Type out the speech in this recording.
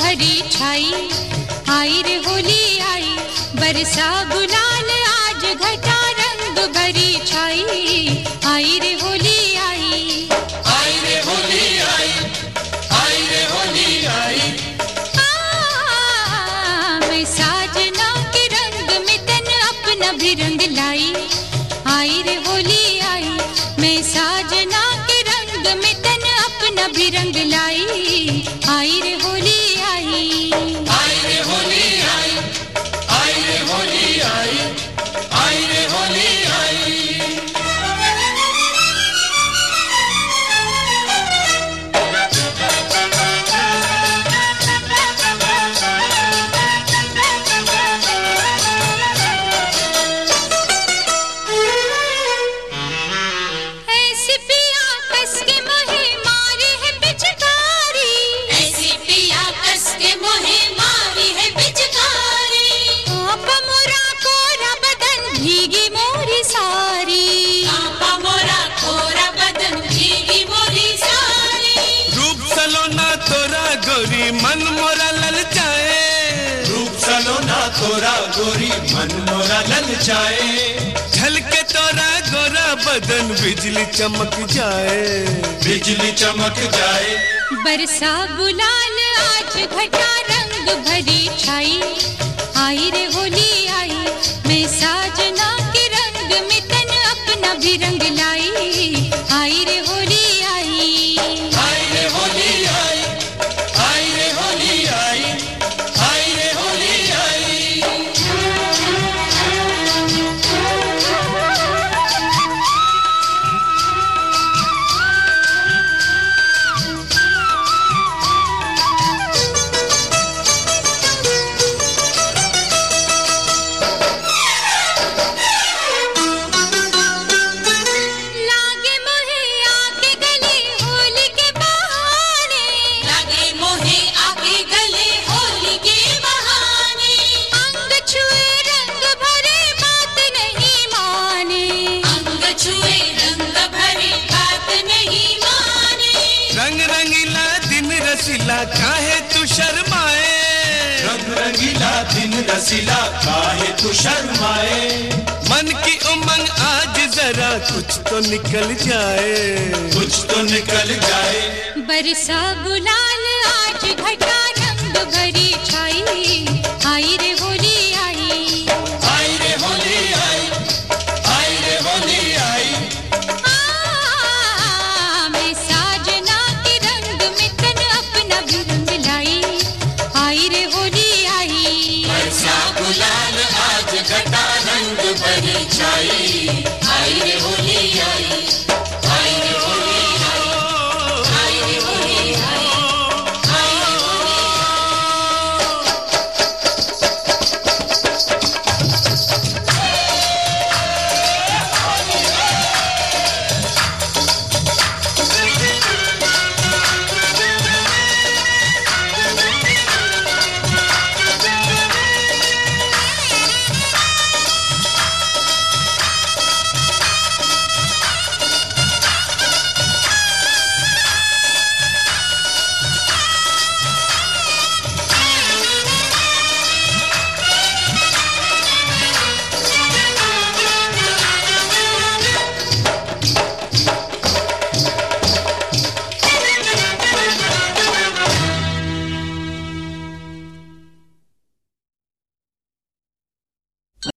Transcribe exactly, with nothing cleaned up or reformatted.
भरी छाई, आई रे होली आई, बरसा गुलाल आज घटा रंग भरी छाई, आई रे होली आई, आई रे होली आई, आई रे होली आई। आ, मैं साजना के रंग में तन अपना भी रंग लाई, आई रे होली आई, मैं साजना के रंग में तन अपना भी रंग लाई, आई रे होली आई, आई रे होली आई, आई रे होली आई, आई रे होली आई। ऐसी पिया कस के मोहे मारी है पिचकारी, ऐसी पिया कस के मोहे मारी है पिचकारी, आप मोरा कोरा बदन भीगी मोरी सारी, कांपा मोरा कोरा बदन भीगी मोरी सारी, रूप सलोना तोरा गोरी मन मोरा ललचाए, रूप सलोना तोरा गोरी मन मोरा ललचाए, झलके तोरा गोरा बदन बिजली चमक जाए, बिजली चमक जाए। बरसा गुलाल आज घटा रंग भरी छाई, आई रे होली आई, मैं साजना के रंग में तन अपना भी रंग लाई, आई रे होली आई, आई रे होली आई, आई रे होली आई, आई रे होली आई। लागे मोहे आके गले होली के बहाने, लगे मोहे आके गले होली के बहाने, अंग छुए रंग भरे बात नहीं माने, अंग छुए रंग भरे बात नहीं माने, रंग रंगीला दिन रसीला काहे तू शर्माए, रंग रंगीला दिन रसीला काहे तू शर्माए, मन की उमंग आज जरा कुछ तो निकल जाए, कुछ तो निकल जाए। बरसा गुलाल आज घटा रंग भरी छाई, आई रे होली आई, आई रे होली आई, आई रे होली आई। आ, मैं साजना के रंग में तन अपना भी रंग लाई, आई रे होली आई, बरसा गुलाल आज घटा रंग भरी छाई,